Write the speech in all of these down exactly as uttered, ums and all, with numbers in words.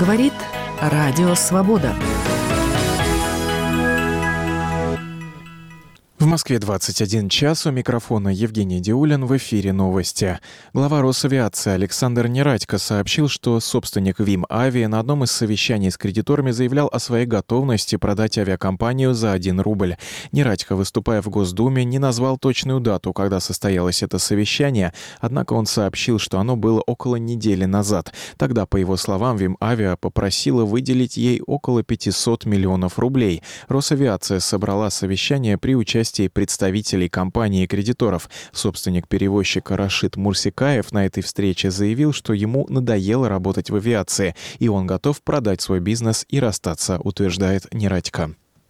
Говорит Радио Свобода. В Москве двадцать один час, у микрофона Евгений Диулин, в эфире новости. Глава Росавиации Александр Нерадько сообщил, что собственник ВИМ Авиа на одном из совещаний с кредиторами заявлял о своей готовности продать авиакомпанию за один рубль. Нерадько, выступая в Госдуме, не назвал точную дату, когда состоялось это совещание, однако он сообщил, что оно было около недели назад. Тогда, по его словам, ВИМ Авиа попросила выделить ей около пятьсот миллионов рублей. Росавиация собрала совещание при участии представителей компании и кредиторов. Собственник перевозчика Рашид Мурсикаев на этой встрече заявил, что ему надоело работать в авиации, и он готов продать свой бизнес и расстаться, утверждает Нерадько.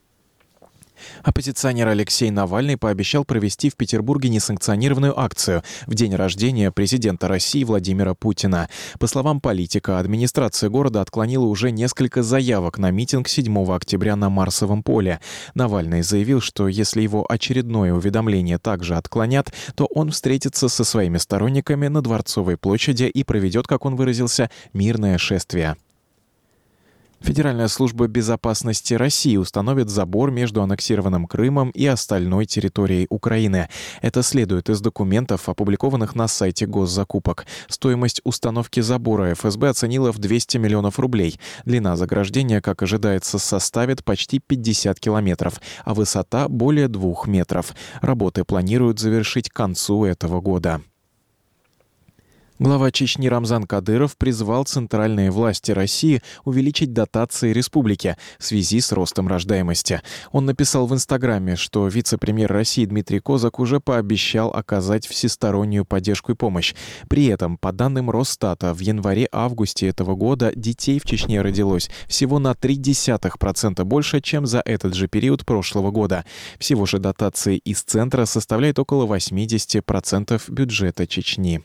Оппозиционер Алексей Навальный пообещал провести в Петербурге несанкционированную акцию в день рождения президента России Владимира Путина. По словам политика, администрация города отклонила уже несколько заявок на митинг седьмого октября на Марсовом поле. Навальный заявил, что если его очередное уведомление также отклонят, то он встретится со своими сторонниками на Дворцовой площади и проведет, как он выразился, мирное шествие. Федеральная служба безопасности России установит забор между аннексированным Крымом и остальной территорией Украины. Это следует из документов, опубликованных на сайте госзакупок. Стоимость установки забора эф эс бэ оценила в двести миллионов рублей. Длина заграждения, как ожидается, составит почти пятьдесят километров, а высота более двух метров. Работы планируют завершить к концу этого года. Глава Чечни Рамзан Кадыров призвал центральные власти России увеличить дотации республике в связи с ростом рождаемости. Он написал в Инстаграме, что вице-премьер России Дмитрий Козак уже пообещал оказать всестороннюю поддержку и помощь. При этом, по данным Росстата, в январе-августе этого года детей в Чечне родилось всего на ноль целых три десятых процента больше, чем за этот же период прошлого года. Всего же дотации из центра составляют около восемьдесят процентов бюджета Чечни.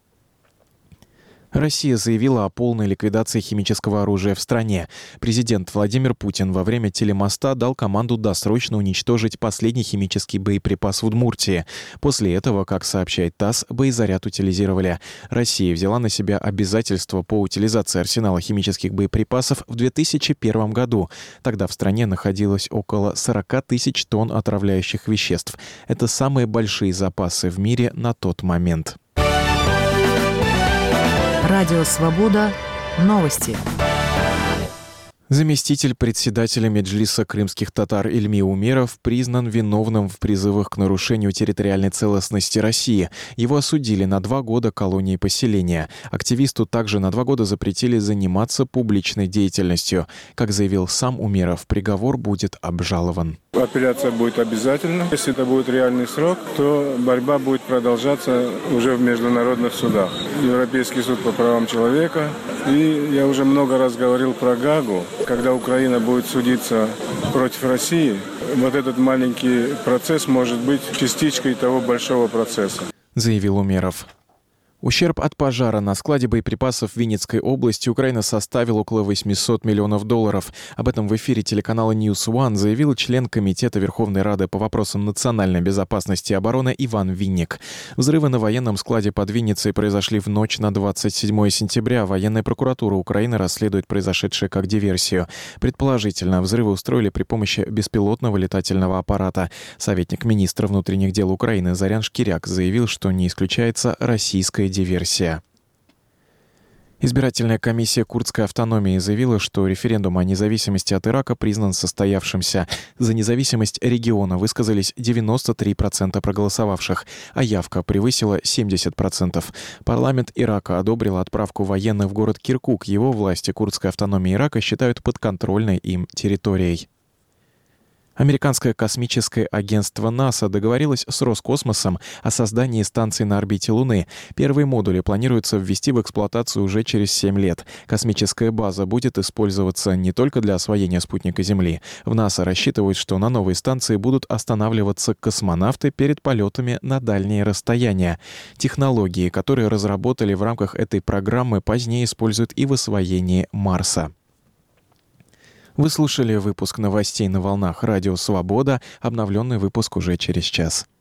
Россия заявила о полной ликвидации химического оружия в стране. Президент Владимир Путин во время телемоста дал команду досрочно уничтожить последний химический боеприпас в Удмуртии. После этого, как сообщает ТАСС, боезаряд утилизировали. Россия взяла на себя обязательства по утилизации арсенала химических боеприпасов в две тысячи первом году. Тогда в стране находилось около сорок тысяч тонн отравляющих веществ. Это самые большие запасы в мире на тот момент. Радио Свобода. Новости. Заместитель председателя Меджлиса крымских татар Ильми Умеров признан виновным в призывах к нарушению территориальной целостности России. Его осудили на два года колонии поселения. Активисту также на два года запретили заниматься публичной деятельностью. Как заявил сам Умеров, приговор будет обжалован. Апелляция будет обязательна. Если это будет реальный срок, то борьба будет продолжаться уже в международных судах. Европейский суд по правам человека. И я уже много раз говорил про Гаагу. Когда Украина будет судиться против России, вот этот маленький процесс может быть частичкой того большого процесса, заявил Умеров. Ущерб от пожара на складе боеприпасов в Винницкой области Украины составил около восемьсот миллионов долларов. Об этом в эфире телеканала Ньюс Уан заявил член Комитета Верховной Рады по вопросам национальной безопасности и обороны Иван Винник. Взрывы на военном складе под Винницей произошли в ночь на двадцать седьмое сентября. Военная прокуратура Украины расследует произошедшее как диверсию. Предположительно, взрывы устроили при помощи беспилотного летательного аппарата. Советник министра внутренних дел Украины Зарян Шкиряк заявил, что не исключается российская диверсия. Избирательная комиссия курдской автономии заявила, что референдум о независимости от Ирака признан состоявшимся. За независимость региона высказались девяносто три процента проголосовавших, а явка превысила семьдесят процентов. Парламент Ирака одобрил отправку военных в город Киркук. Его власти курдской автономии Ирака считают подконтрольной им территорией. Американское космическое агентство НАСА договорилось с Роскосмосом о создании станции на орбите Луны. Первые модули планируется ввести в эксплуатацию уже через семь лет. Космическая база будет использоваться не только для освоения спутника Земли. В НАСА рассчитывают, что на новой станции будут останавливаться космонавты перед полетами на дальние расстояния. Технологии, которые разработали в рамках этой программы, позднее используют и в освоении Марса. Вы слушали выпуск новостей на волнах Радио Свобода. Обновленный выпуск уже через час.